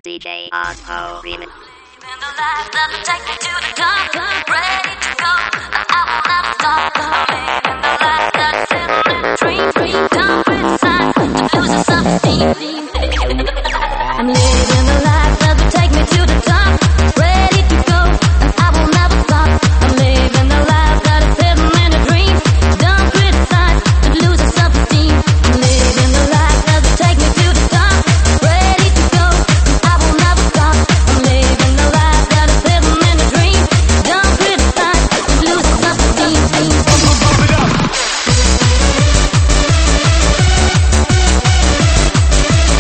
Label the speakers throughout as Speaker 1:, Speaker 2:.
Speaker 1: DJ Osmo Remix.
Speaker 2: In the life that will take me to the top, ready to go, and I will never stop. In the life that's living in a dream, don't criticize, to lose self-esteem. I'm living the life that will take me to the top, ready to go, and I will never stop. I'm living the life that is living in a dream, don't criticize, to lose self-esteem. I'm living the life that will take me to the top, ready to go, and I will never stop. I'm living the life that is living in a dream, don't criticize, to lose self-esteem.
Speaker 3: Pump it up.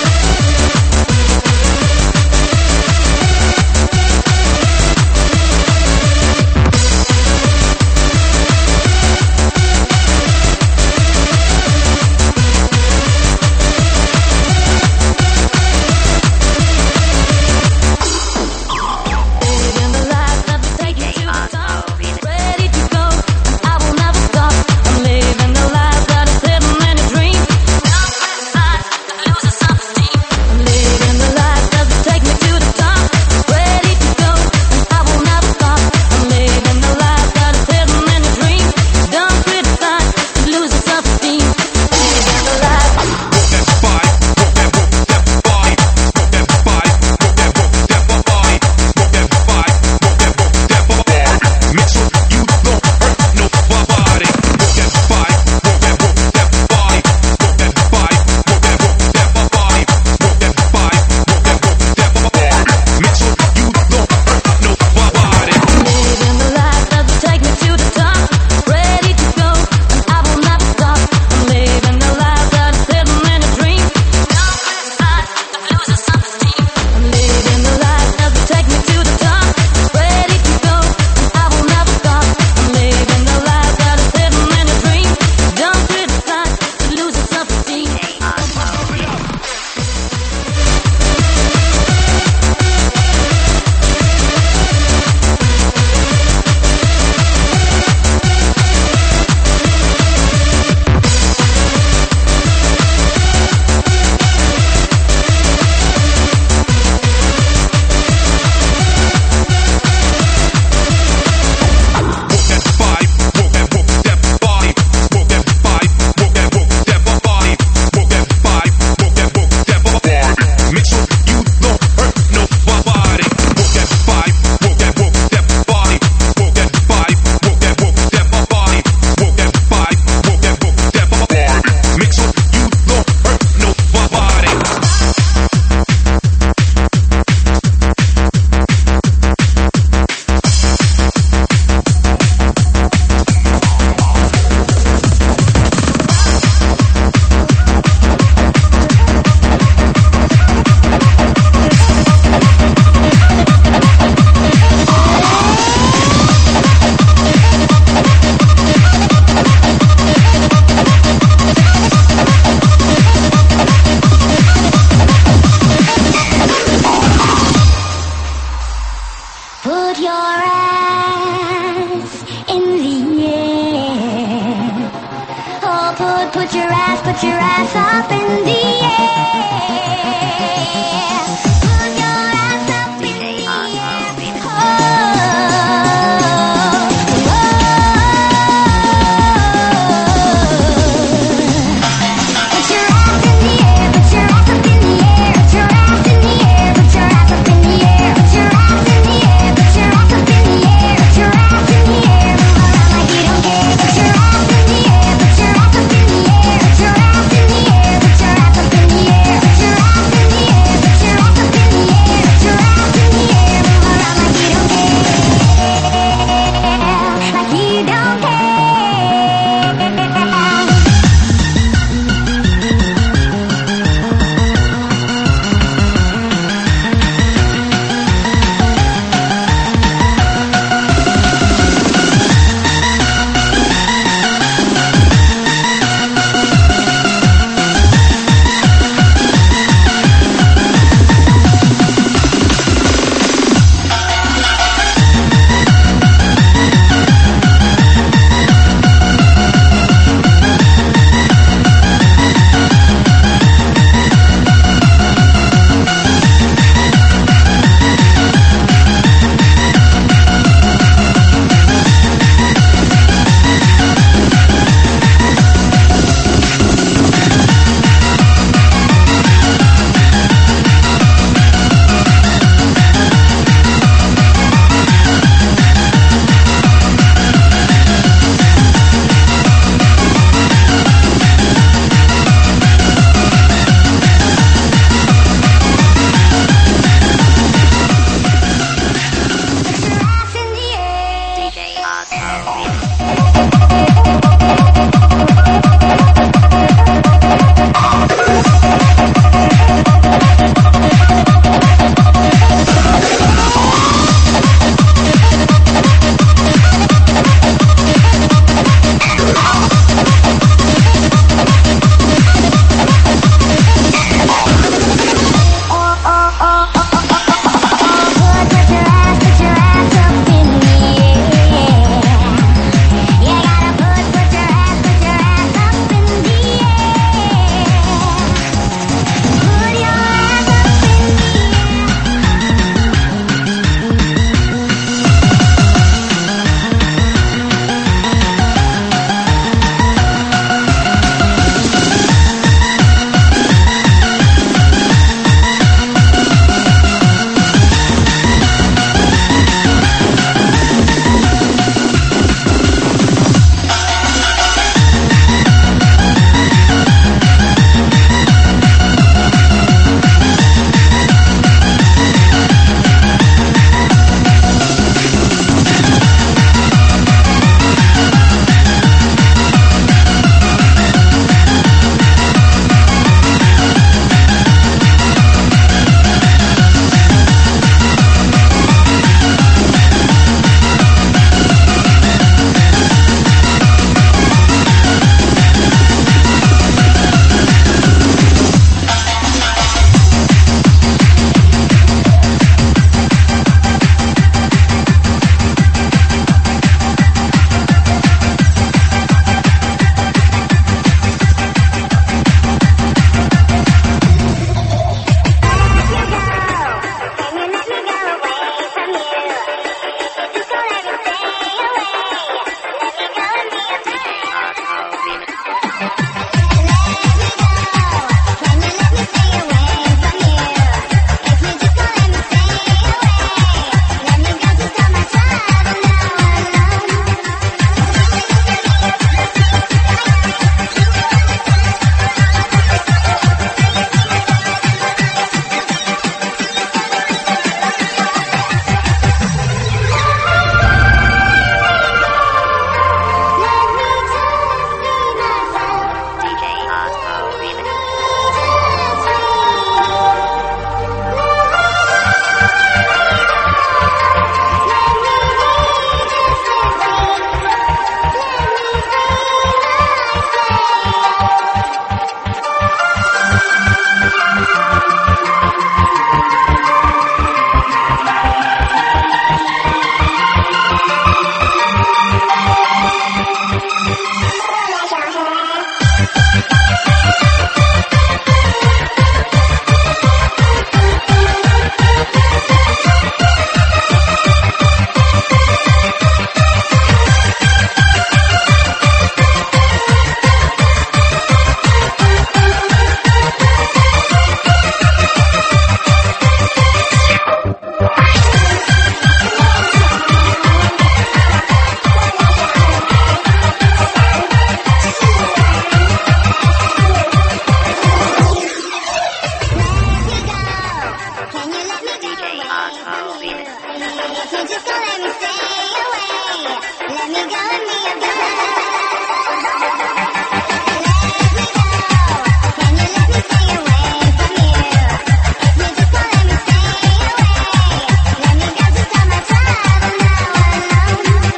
Speaker 1: DJ Otto Remix.
Speaker 2: If you just gonna let me stay away, let me go and be your girl. Let me go. Can you let me stay away from you? If you just gonna let me stay away, let me go just on my travel now alone.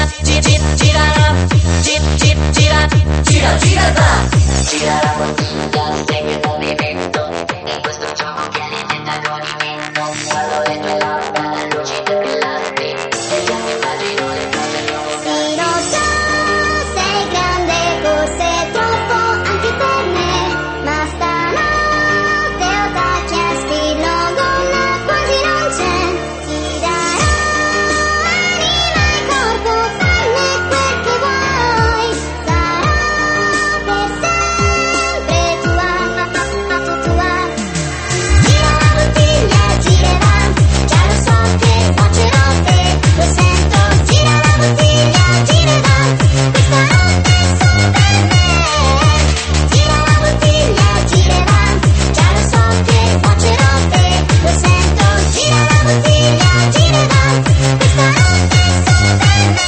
Speaker 2: Gira la bottiglia, segui il movimento, in questo gioco che alimenta con i mento. Guardo le tue labbra, lucide brillanti, e io mi immagino le cose nuove.
Speaker 3: Sì, lo so, sei grande, forse troppo anche per me, ma stanotte ho da chiesti, il logo là quasi non c'è. Ti darò anima e corpo, fanne quel che vuoi, sarò per sempre tua, tua. Gira la bottiglia, girerà, già lo so che faccerò te, lo sento. Gira la bottiglia, girerà, questa notte è solo per me. Gira la bottiglia, girerà, già lo so che faccerò te, lo sento. Gira la bottiglia, girerà, questa notte è solo per me.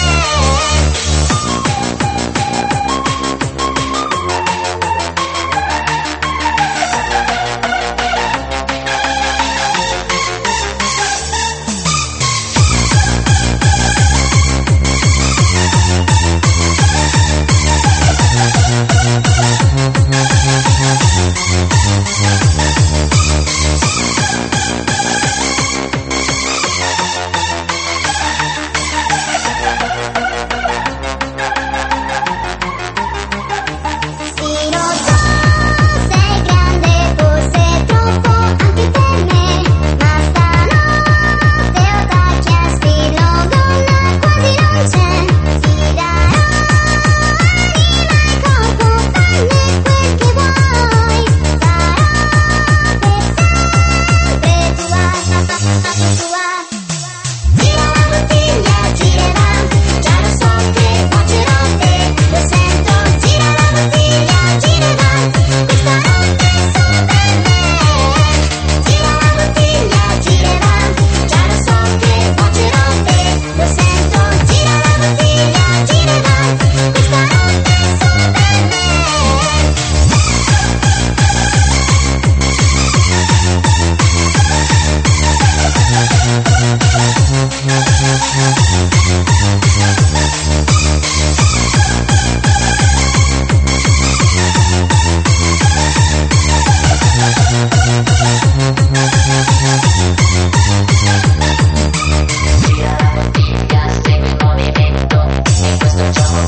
Speaker 3: Sì, lo so, sei grande, forse troppo anche per me, ma stanotte ho da chiesti, il logo là quasi non c'è. Ti darò anima e corpo, fanne quel che vuoi, sarò per sempre tua, tua. Gira la bottiglia, girerà, già lo so che faccerò te, lo sento. Gira la bottiglia, girerà, questa notte è solo per me. Gira la bottiglia, girerà, già lo so che faccerò te, lo sento. Gira la bottiglia, girerà, questa notte è solo per me.
Speaker 2: Gira la bottiglia, segui il movimento, in questo gioco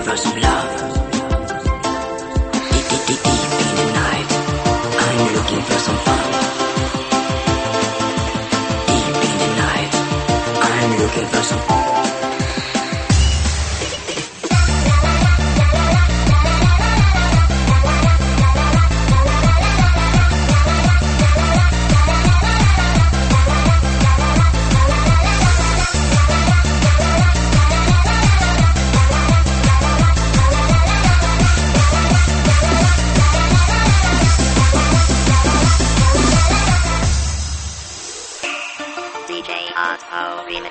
Speaker 4: for some love. Deep in the night, I'm looking for some fun. Deep in the night, I'm looking for some fun.
Speaker 1: DJ Otto Remix.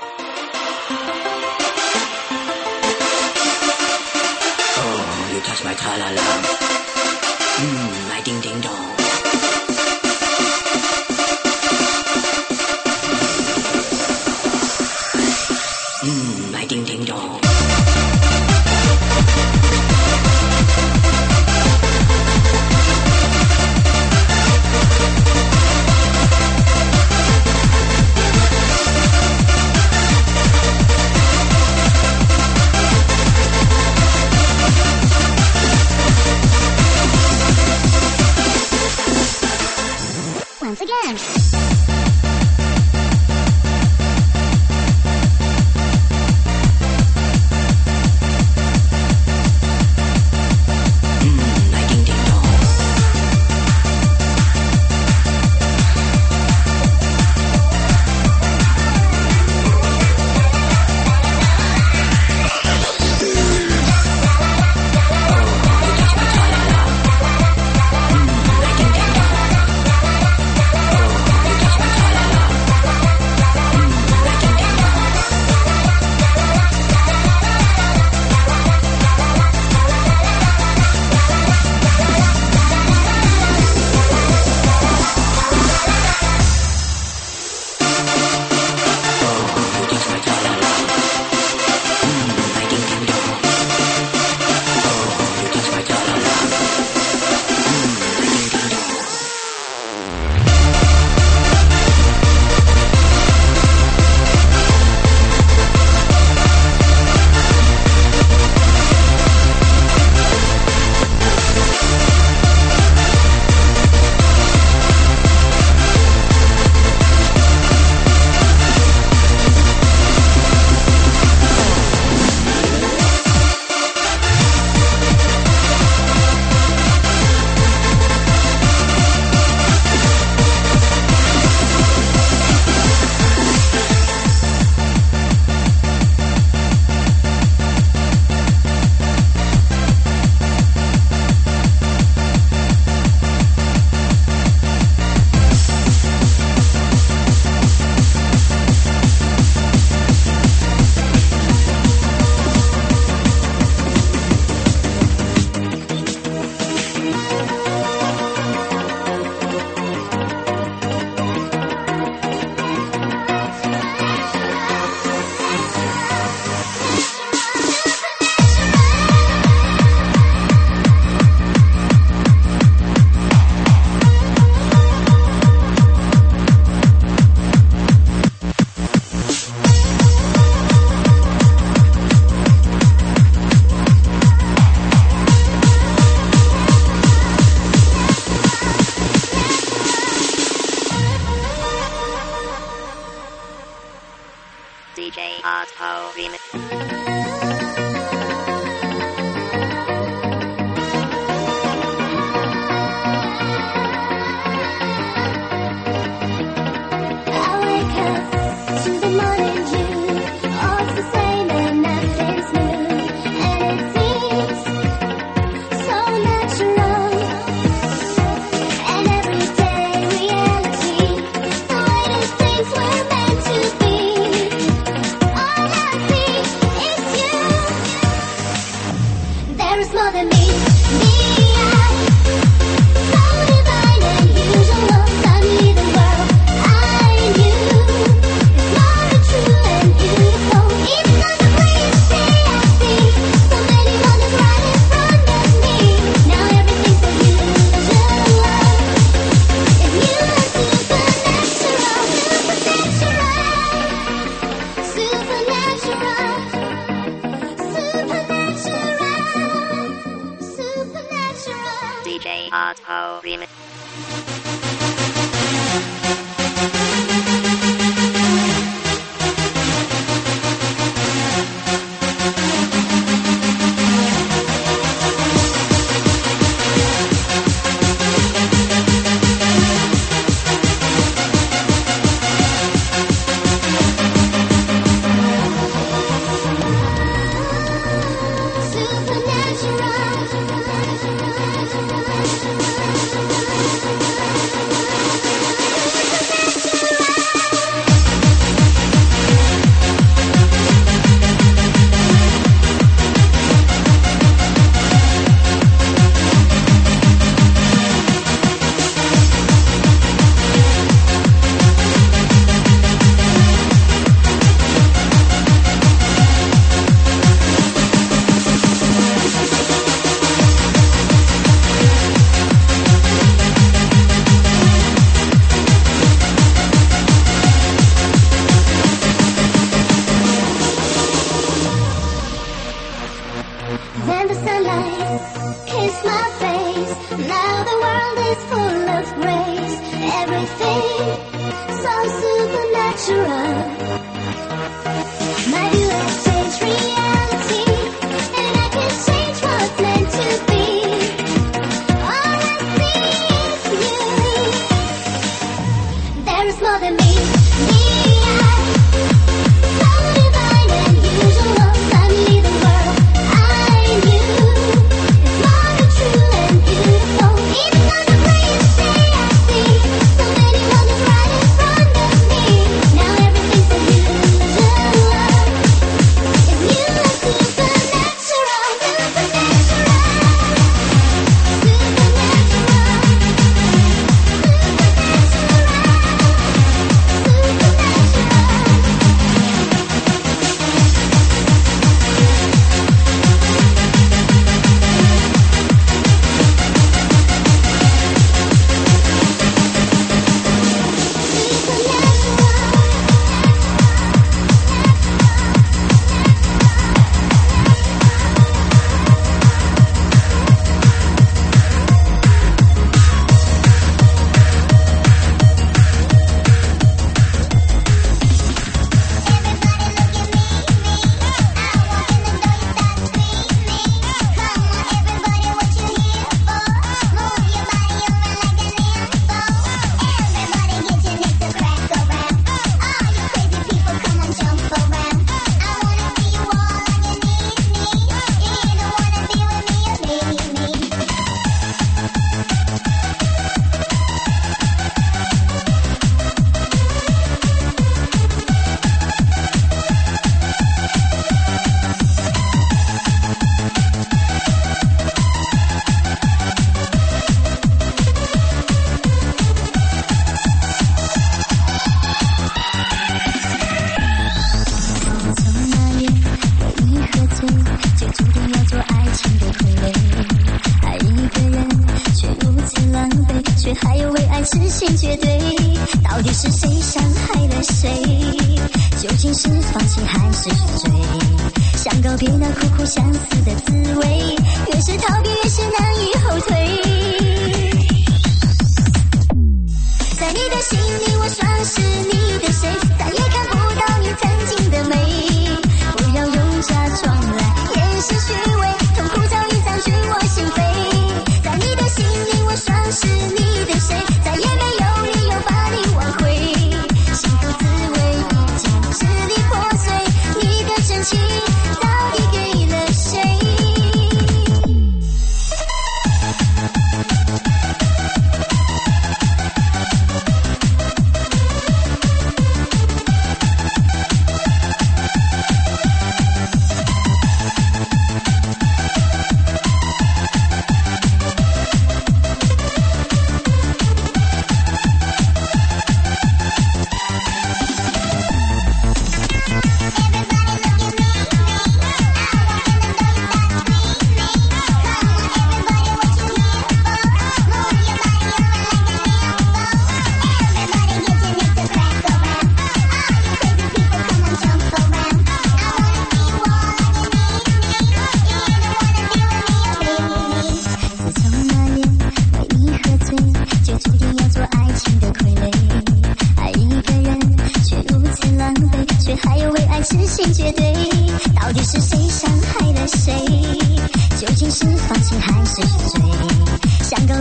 Speaker 4: Oh, you touch my tra-la-la. My ding-ding-dong. My ding-ding-dong.
Speaker 3: Once again.
Speaker 4: My ding-ding-dong.
Speaker 1: DJ Otto Remix.
Speaker 3: I wake up to the morning dew. All's the same and nothing's new. And it seems so natural. And everyday reality, the way these things were meant to be. All I see is you. There is more than me. So divine and usual. Suddenly the world I knew is more true and beautiful. It's not the cliche I see. So many wonders right in front of me. Now everything's so usual. If you are supernatural, supernatural, supernatural, supernatural.
Speaker 1: Otto Remix.
Speaker 3: Then the sunlight kissed my face. Now the world is full of grace. Everything so supernatural. My view has changed reality, and I can change what's meant to be. All I see is you. There is more than me. So divine and usual. Suddenly the world却还有为爱痴心绝对，到底是谁伤害了谁？究竟是放弃还是追？想告别那苦苦相思的滋味，越是逃避越是难以后退。在你的心里，我算是你的谁？再也看不到你曾经的美。不要用假装来掩饰虚伪，痛苦早已占据我心扉。在你的心里，我算是你的谁？再也没有理由把你挽回。幸福滋味已经支离破碎，你的真情到底给了谁？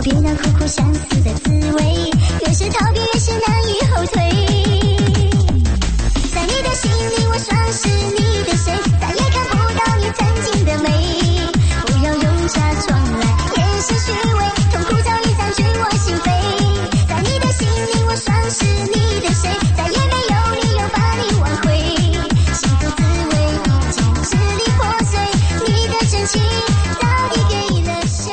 Speaker 3: 别让苦苦相思的滋味，越是逃避越是难以后退。在你的心里，我算是你的谁？再也看不到你曾经的美。不要用假装来掩饰虚伪，痛苦早已占据我心扉。在你的心里，我算是你的谁？再也没有理由把你挽回。幸福滋味已经支离破碎，你的真情到底给了谁？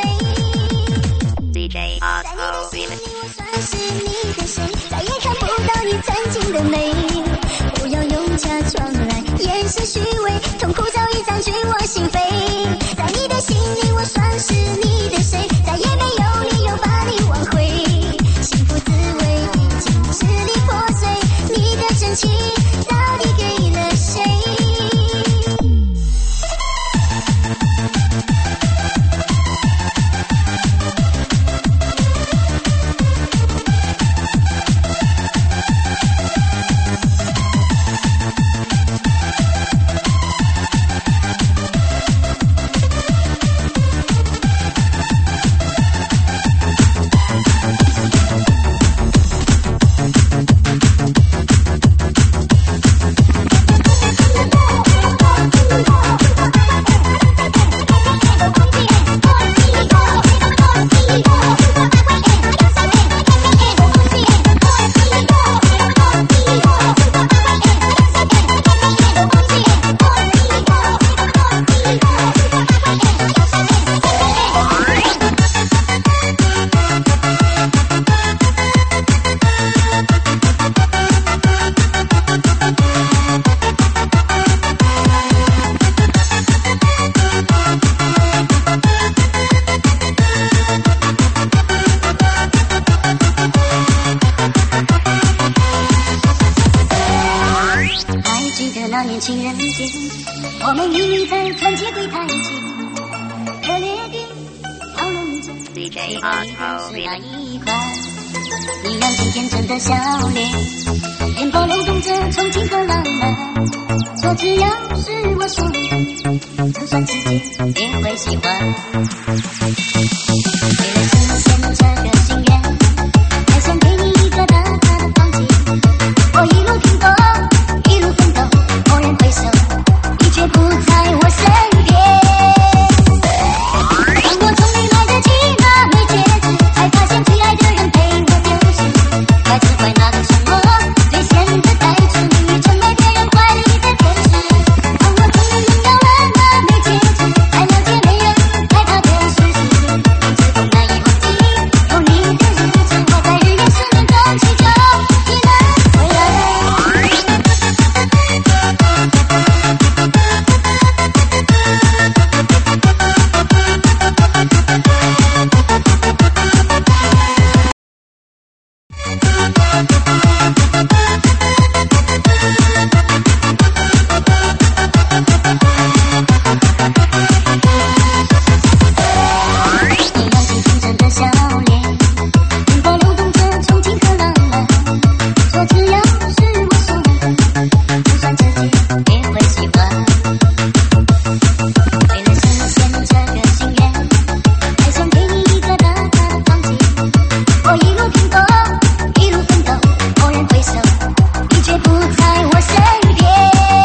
Speaker 1: DJ
Speaker 3: 在你
Speaker 1: Otto
Speaker 3: 的心里，
Speaker 1: Remix.
Speaker 3: 我算是你的谁？再也看不到你曾经的美。不要用假装来掩饰虚伪，痛苦早已占据我心扉。在你的心里，我算是你的谁？再也没有理由把你挽回。幸福滋味已经支离破碎，你的真情到底给了谁？还记得那年情人节，我们一起在团结柜台前，热烈地讨论着
Speaker 1: DJ
Speaker 3: 那
Speaker 1: Otto
Speaker 3: 一
Speaker 1: Remix.
Speaker 3: 块，你扬起天真的笑脸，眼波流动着憧憬和浪漫。说只要是我说的，就算世界也会喜欢。为了实现这个心愿，还想给你一个大大的房间。我一路拼斗，一路奋斗，蓦然回首，你却不在我身边。当我终于来得及拿回戒指，才发现最爱的人陪我丢失。怪只怪那个沉默，最显得带着你成为别人怀里的天使。当我终于拥有了那枚戒指，才了解没人爱他的事实。一直都难以忘记有你的日子，我在日夜思念中祈求你能回来。你扬起天真的笑脸，眼波流动着憧憬和浪漫。说只要是我说的，就算世界也会喜欢。为了实现这个心愿，还想给你一个大大的房间。我一路拼斗，一路奋斗，蓦然回首，你却不在我身边。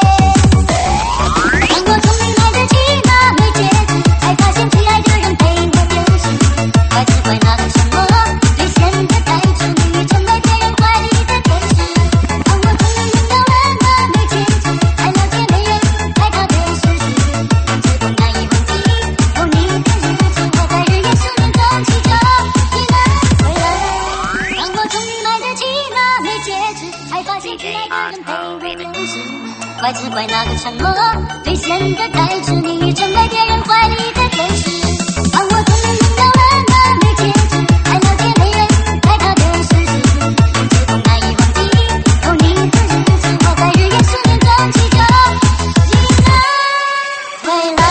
Speaker 3: 当我终于来得及拿回戒指，才发现最爱的人陪我丢失。怪只怪那个沉默，最显得带着你成为别人怀里的天使。当我终于拥有了那枚戒指，才了解没人爱他的事实。一直都难以忘记有你的日子，我在日夜思念中祈求你能回来。当我终于来得及拿回戒指，才发现最爱的人陪我丢失。怪只怪那个沉默，最显得带着你成为别人怀里的天使。当我终于拥有了那枚戒指，才了解没人爱他的事实。一直都难以忘记有你的日子，我在日夜思念中祈求你能回来。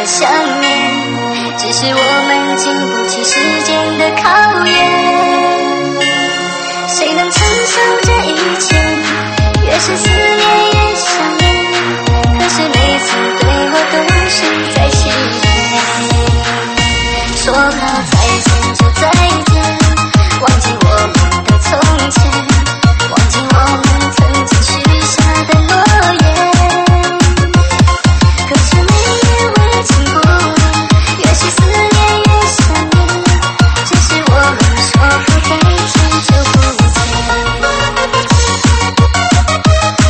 Speaker 3: 想念，只是我们经不起时间的考验。谁能承受这一切？越是思念越想念，可是每次对我都是在欺骗。说好再见就再见，忘记我们的从前，忘记我们曾经许下的诺言。可是每夜未经不眠，越是思念越想念，只是我们说好再见就不见。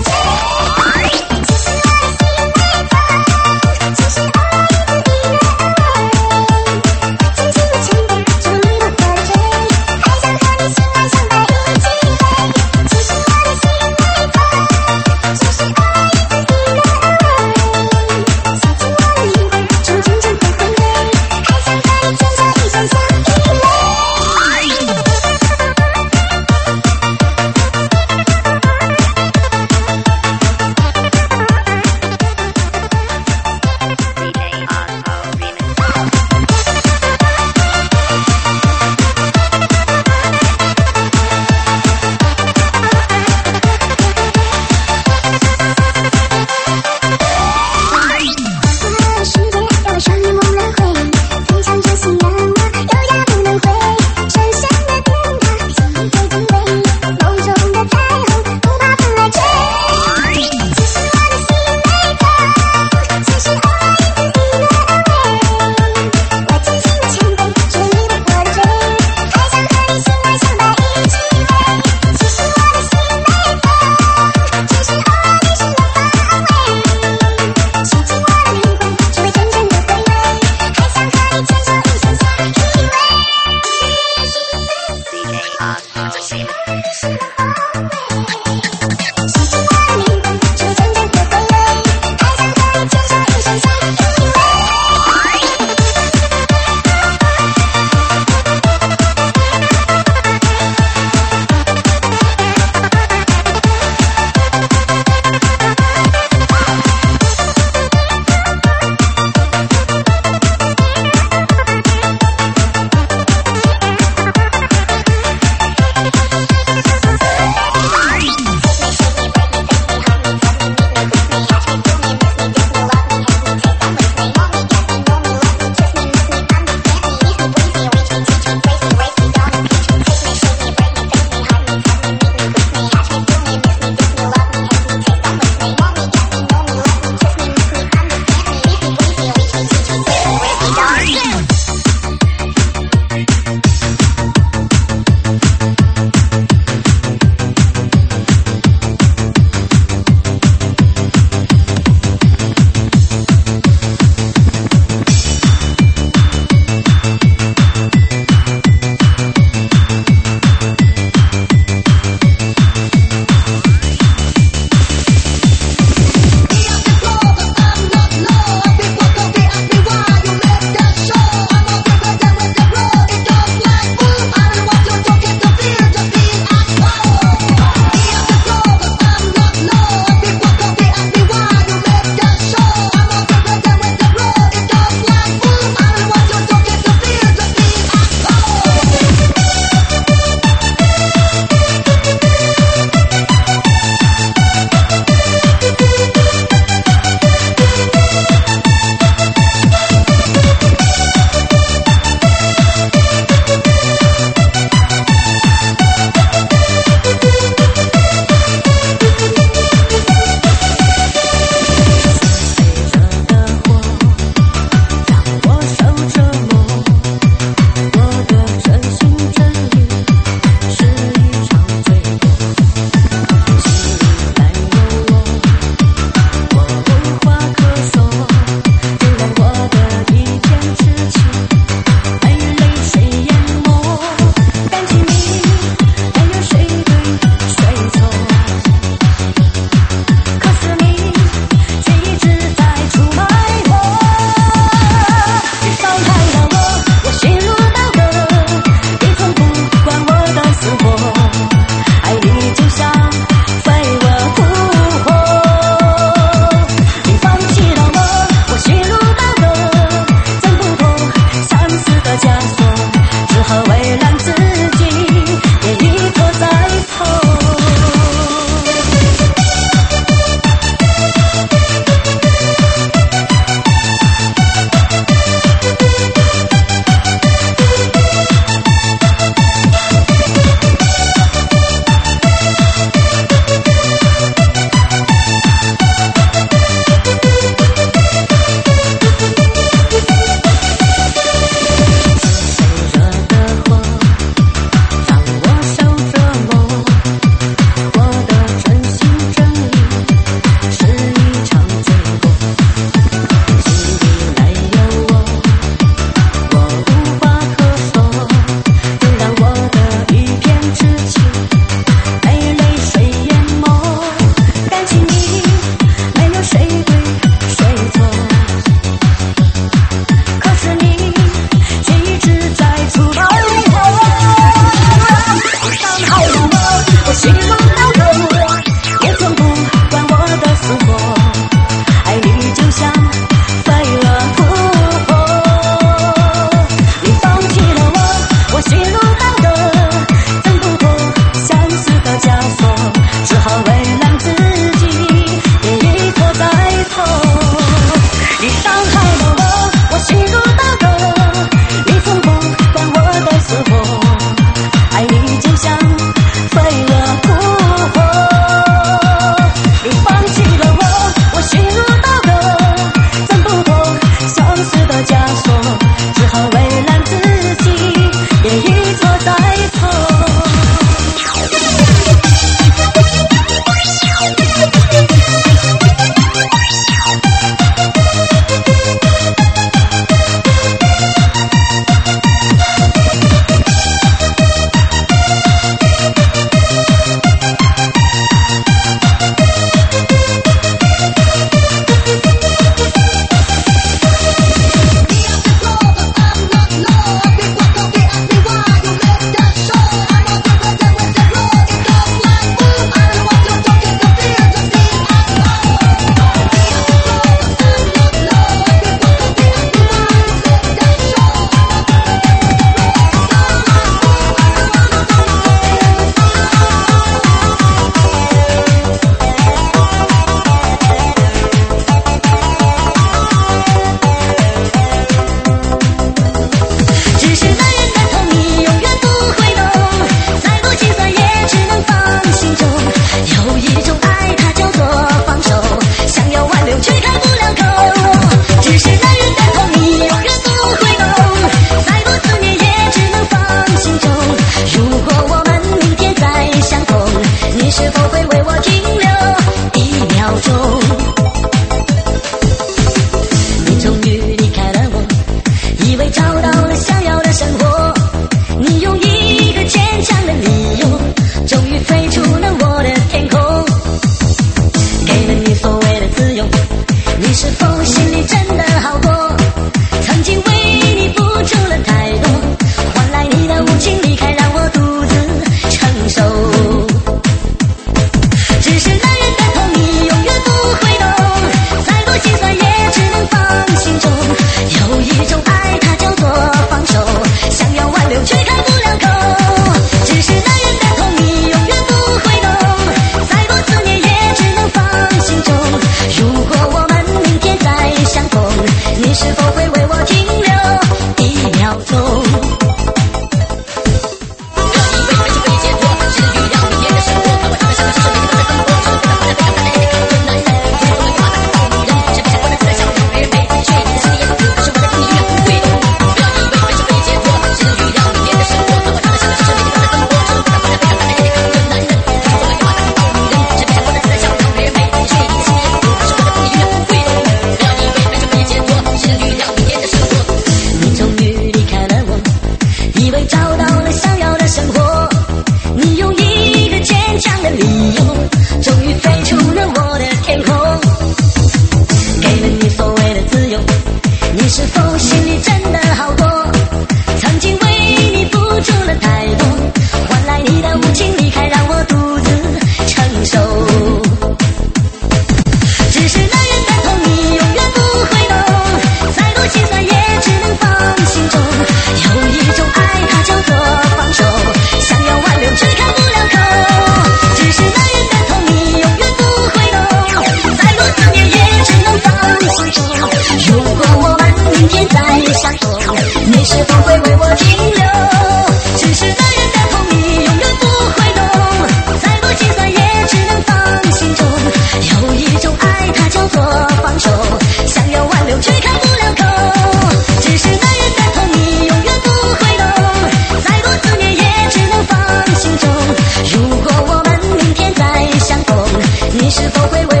Speaker 2: 会为